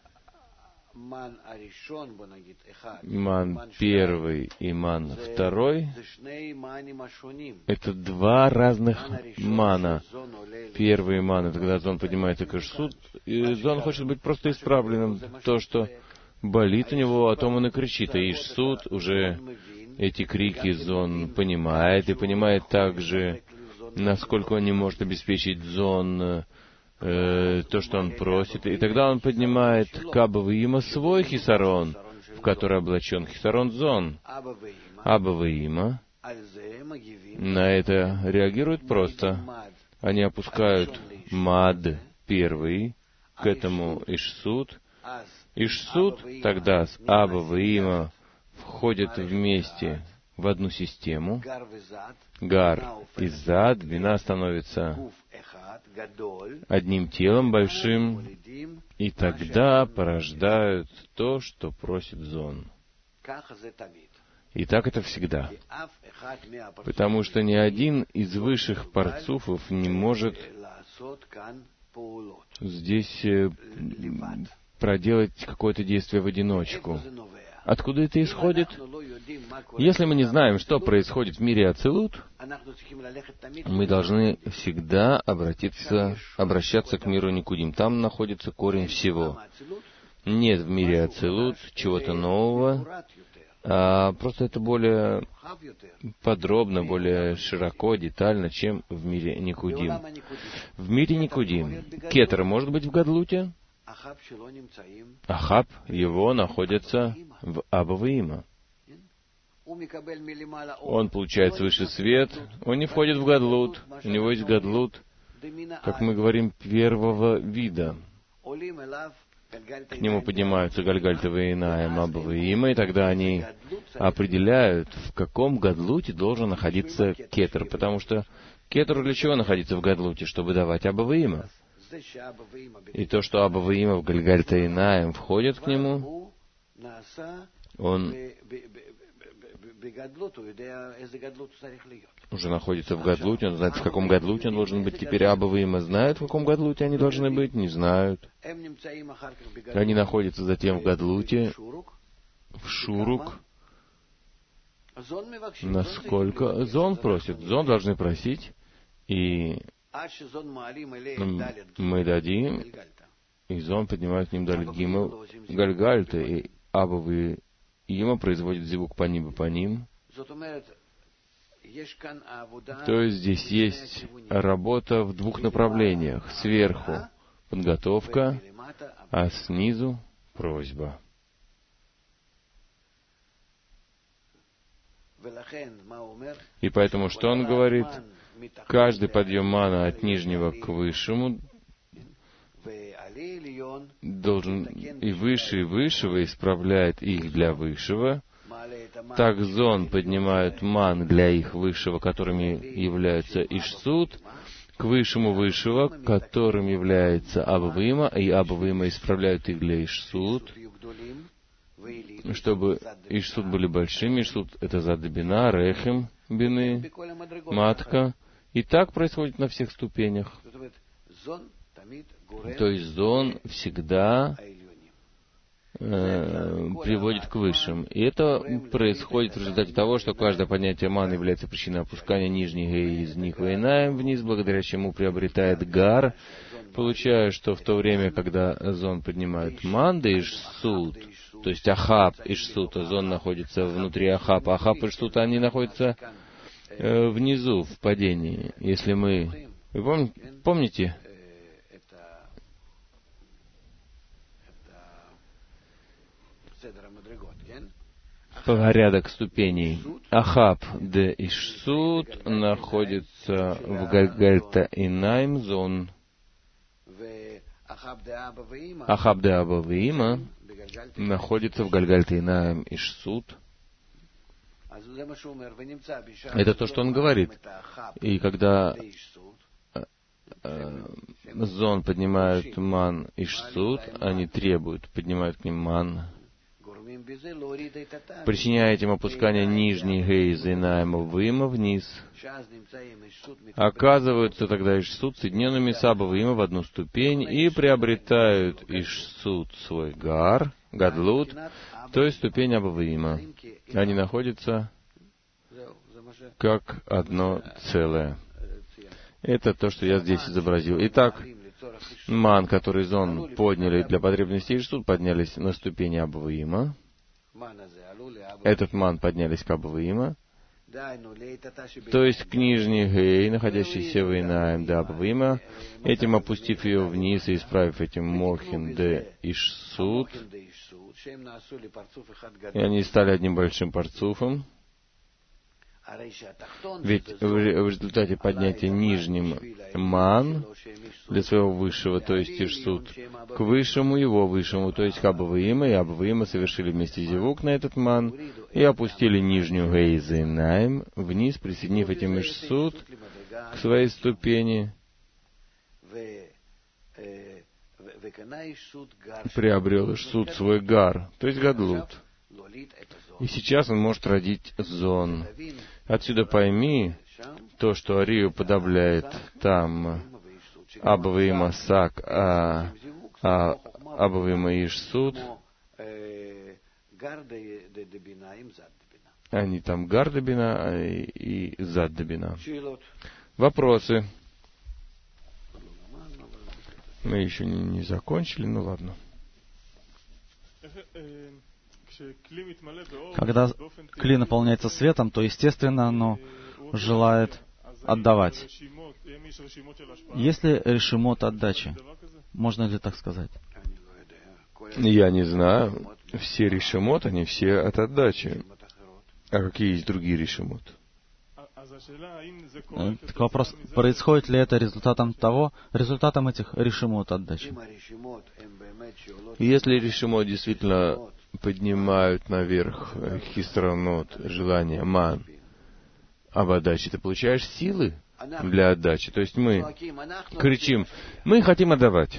ман первый и ман второй — это два разных мана. Первый ман — это когда зон поднимается к Ишсут, и зон хочет быть просто исправленным. То, что болит у него, о том он и кричит. А Ишсут уже эти крики зон понимает, и понимает также, насколько он не может обеспечить зон э, то, что он просит. И тогда он поднимает Кабаваима свой хисарон, в который облачен хисарон зон. Абаваима на это реагирует просто. Они опускают мад первый к этому Ишсут. Ишсут тогда с Абаваима входят вместе в одну систему. Гар и Зад, Бина становится одним телом большим, и тогда порождают то, что просит зон. И так это всегда. Потому что ни один из высших парцуфов не может здесь проделать какое-то действие в одиночку. Откуда это исходит? Если мы не знаем, что происходит в мире Ацилут, мы должны всегда обратиться, обращаться к миру Никудим. Там находится корень всего. Нет в мире Ацилут чего-то нового, а просто это более подробно, более широко, детально, чем в мире Никудим. В мире Никудим Кетер может быть в Гадлуте, Ахаб, его находится в Абаваима. Он получает свыше свет, он не входит в Гадлут, у него есть Гадлут, как мы говорим, первого вида. К нему поднимаются Гальгальтовые Инаим, Абаваима, и тогда они определяют, в каком гадлуте должен находиться кетер, потому что кетеру для чего находиться в гадлуте? Чтобы давать Абаваима. И то, что Абаваима в Гальгальта Инаим входят к нему, он уже находится в гадлуте, он знает, в каком гадлуте он должен быть. Теперь Абаваима знают, в каком гадлуте они должны быть, не знают. Они находятся затем в гадлуте, в шурук. Насколько зон просит? Зон должны просить, и мы дадим, и зон поднимает к ним даль гимел гальгальта, и Абаваима производит зивук по ним и по ним. То есть здесь есть работа в двух направлениях. Сверху подготовка, а снизу просьба. И поэтому что он говорит? Каждый подъем мана от нижнего к высшему должен и выше, и высшего исправляет их для высшего. Так зон поднимают ман для их высшего, которыми являются Ишсуд, к высшему высшего, которым является Абаваима, и Абаваима исправляют их для Ишсуд, чтобы Ишсуд были большими. Ишсуд — это зад бина, рехем бины, матка. И так происходит на всех ступенях. То есть зон всегда э, приводит к высшим. И это происходит в результате того, что каждое поднятие маны является причиной опускания нижних из них вейнаем вниз, благодаря чему приобретает гар, получая, что в то время, когда зон поднимает ман, да ишсут, то есть ахаб ишсута, зон находится внутри ахаба, ахаб ишсута, они находятся э, внизу, в падении. Если мы... Вы пом... помните? Порядок ступеней. Ахаб де Ишсут находится в Гальгальта Инаим зон. Ахаб де Абаваима находится в Гальгальта Инаим Ишсут. Это то, что он говорит. И когда э, зон поднимают ман Ишсут, они требуют, поднимают к ним ман, причиняя этим опускание нижней гейза Инаима Вима вниз. Оказываются тогда Ишсуд соединенными с Абаваима в одну ступень и приобретают Ишсуд свой гар, гадлут, то есть ступень Абаваима. Они находятся как одно целое. Это то, что я здесь изобразил. Итак, ман, который зон подняли для потребностей Ишсуд, поднялись на ступени Абаваима. Этот ман поднялись к Абаваима, то есть к нижней гей, находящейся в Инаим де Абаваима, этим опустив ее вниз и исправив этим мохин де Ишсуд, и они стали одним большим парцуфом. Ведь в результате поднятия нижним ман для своего высшего, то есть Ишсуд, к высшему его высшему, то есть к Абаваима, и Абаваима совершили вместе зевук на этот ман и опустили нижнюю гейза Инаим вниз, присоединив этим Ишсуд к своей ступени, приобрел Ишсуд свой гар, то есть гадлут. И сейчас он может родить зон. Отсюда пойми то, что Арию подавляет там Абаваима Сак, а, а Абаваима Ишсуд, они там Гардабина и, и Заддабина. Вопросы? Мы еще не, не закончили, ну ладно. Когда кли наполняется светом, то, естественно, оно желает отдавать. Есть ли решимот отдачи? Можно ли так сказать? Я не знаю. Все решимот, они все от отдачи. А какие есть другие решимот? Так вопрос, происходит ли это результатом того, результатом этих решимот отдачи? Если решимот действительно поднимают наверх хисранот, желание, ман, об отдаче, ты получаешь силы для отдачи. То есть мы кричим, мы хотим отдавать.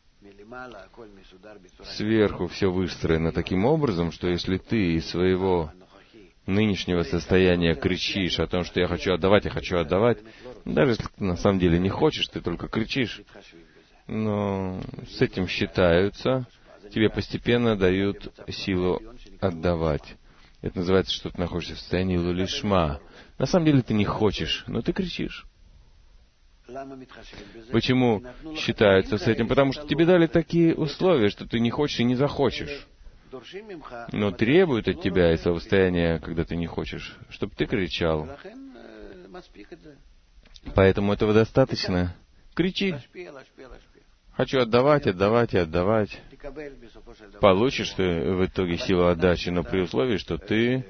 Сверху все выстроено таким образом, что если ты из своего нынешнего состояния кричишь о том, что я хочу отдавать, я хочу отдавать, даже если ты на самом деле не хочешь, ты только кричишь, но с этим считаются, тебе постепенно дают силу отдавать. Это называется, что ты находишься в состоянии лулишма. На самом деле ты не хочешь, но ты кричишь. Почему считаются с этим? Потому что тебе дали такие условия, что ты не хочешь и не захочешь. Но требуют от тебя из того состояния, когда ты не хочешь, чтобы ты кричал. Поэтому этого достаточно. Кричи. Хочу отдавать, отдавать и отдавать. Получишь ты в итоге силу отдачи, но при условии, что ты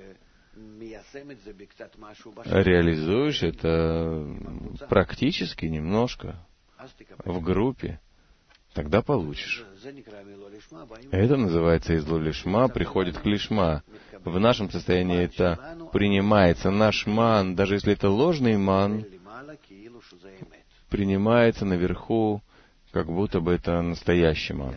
реализуешь это практически немножко в группе, тогда получишь. Это называется из лулишма приходит к лишма. В нашем состоянии это принимается. Наш ман, даже если это ложный ман, принимается наверху, как будто бы это настоящий ман.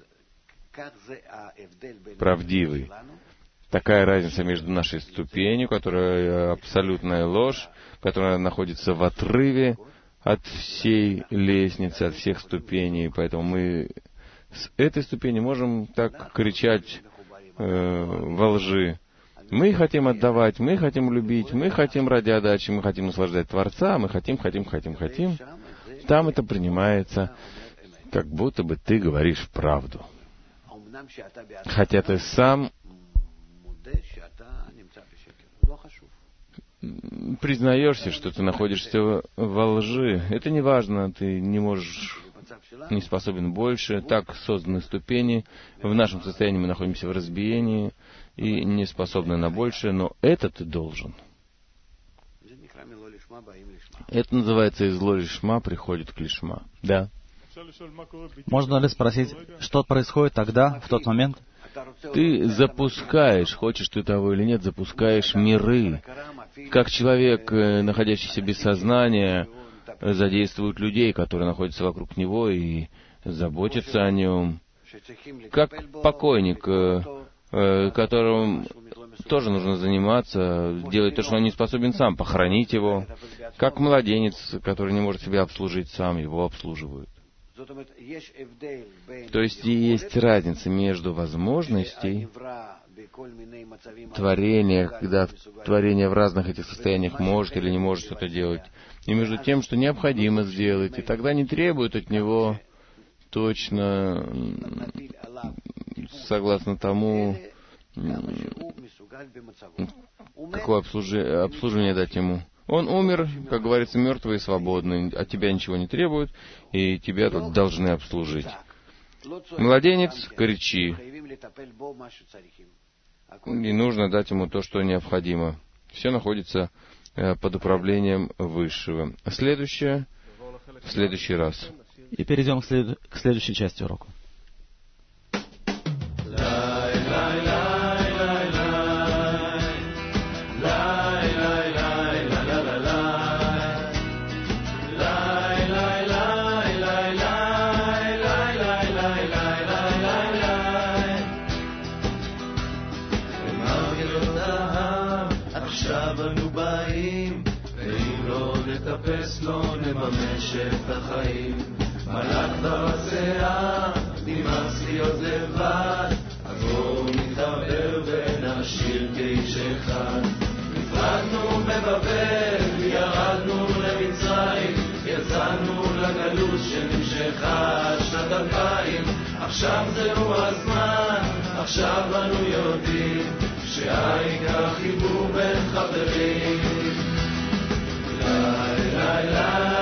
Правдивый. Такая разница между нашей ступенью, которая абсолютная ложь, которая находится в отрыве от всей лестницы, от всех ступеней. Поэтому мы с этой ступени можем так кричать э, во лжи. Мы хотим отдавать, мы хотим любить, мы хотим ради отдачи, мы хотим наслаждать Творца, мы хотим, хотим, хотим, хотим. Там это принимается, как будто бы ты говоришь правду. Хотя ты сам признаешься, что ты находишься во лжи. Это не важно, ты не можешь, не способен больше. Так созданы ступени. В нашем состоянии мы находимся в разбиении и не способны на большее, но это ты должен. Это называется из ло-лишма приходит к лишма. Да. Можно ли спросить, что происходит тогда, в тот момент? Ты запускаешь, хочешь ты того или нет, запускаешь миры. Как человек, находящийся без сознания, задействует людей, которые находятся вокруг него и заботятся о нем. Как покойник, которому тоже нужно заниматься, делать то, что он не способен сам, похоронить его. Как младенец, который не может себя обслужить сам, его обслуживают. То есть есть разница между возможностей творения, когда творение в разных этих состояниях может или не может что-то делать, и между тем, что необходимо сделать, и тогда не требует от него точно, согласно тому, какое обслуживание дать ему. Он умер, как говорится, мертвый и свободный, от тебя ничего не требует, и тебя тут должны обслужить. Младенец, кричи, и нужно дать ему то, что необходимо. Все находится под управлением Высшего. Следующее, в следующий раз. И перейдем к, след... к следующей части урока. לא נממש את החיים מלאך דרסיה נמאס להיות לבד אז בואו נתחבר ונשאיר כאיש אחד נפרדנו בבבל ירדנו למצרים יצאנו לגלות שנמשכה שנת אלפיים עכשיו זהו הזמן עכשיו אנו יודעים שהעיקר חיבור בין חברים La la la